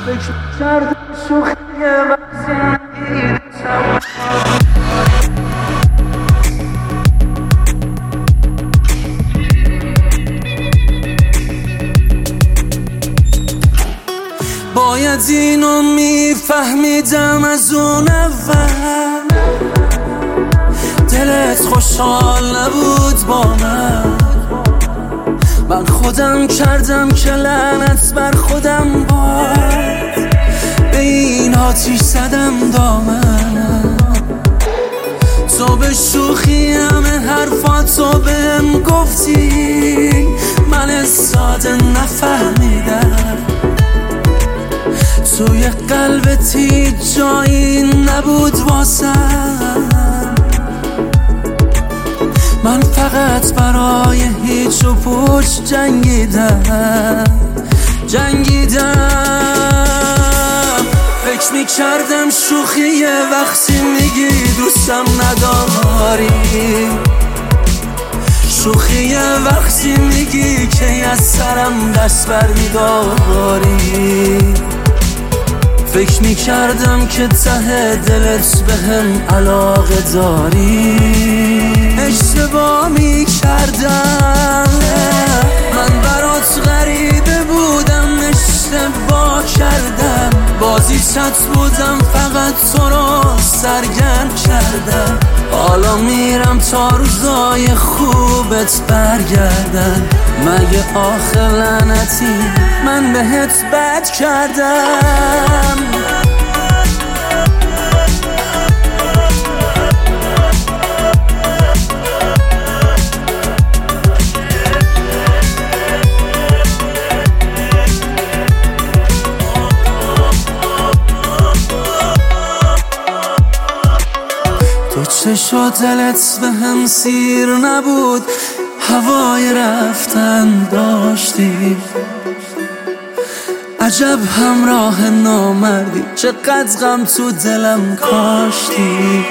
فکر کردم شوخی وقتی نگیرم. باید اینو میفهمیدم از اون اول، دلت خوشحال نبود با من خودم کردم که لعنت بر خودم باد، به این آتیش زدم دامنم. تو به شوخی همه حرفاتو بهم گفتی، من ساده نفهمیدم. توی قلبت هیچ جایی نبود واسم، من فقط برای هیچ و پوچ جنگیدم. فکر میکردم شوخیه وقتی میگی دوستم نداری، شوخیه وقتی میگی که از سرم دست برمیداری. فکر میکردم که ته دلت بهم علاقه داری، اشتباه میکردم، من برات غریبه بودم، اشتباه کردم، بازیچت بودم، فقط تو رو سرگرم کردم. حالا میرم تا روزای خوبت برگردن، مگه آخه لعنتی من بهت بد کردم؟ تو چشا دلت به هم سیر نبود، هوای رفتن داشتی، عجب همراه نامردی، چقدر غم تو دلم کاشتی.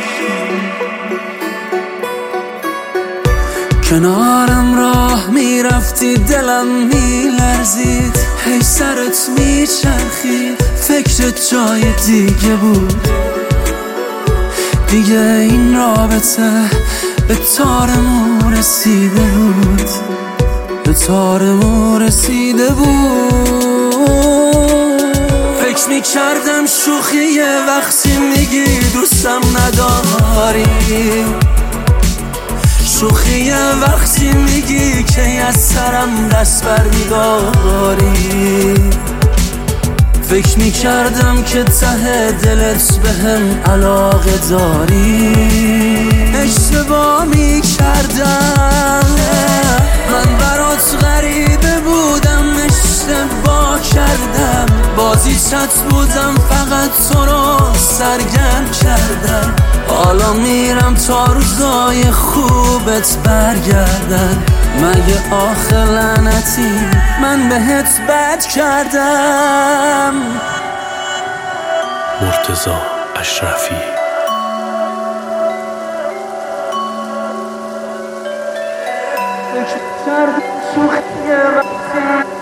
کنارم راه میرفتی دلم میلرزید، هی سرت میچرخید، فکرت جای دیگه بود. دیگه این رابطه به تارمون رسیده بود، به تارمون رسیده بود. فکر میکردم شوخیه وقتی میگی دوستم نداری، شوخیه وقتی میگی که از سرم دست برمیداری. فکر میکردم که ته دلت بهم علاقه داری، اشتباه میکردم، من برات غریبه بودم، اشتباه کردم، بازیچت بودم، فقط تو رو سرگرم کردم. حالا میرم تا روزای خوبت برگردن، مگه آخه لعنتی من بهت بد کردم؟ مرتضی اشرفی. فکر کردم شوخیه وقتی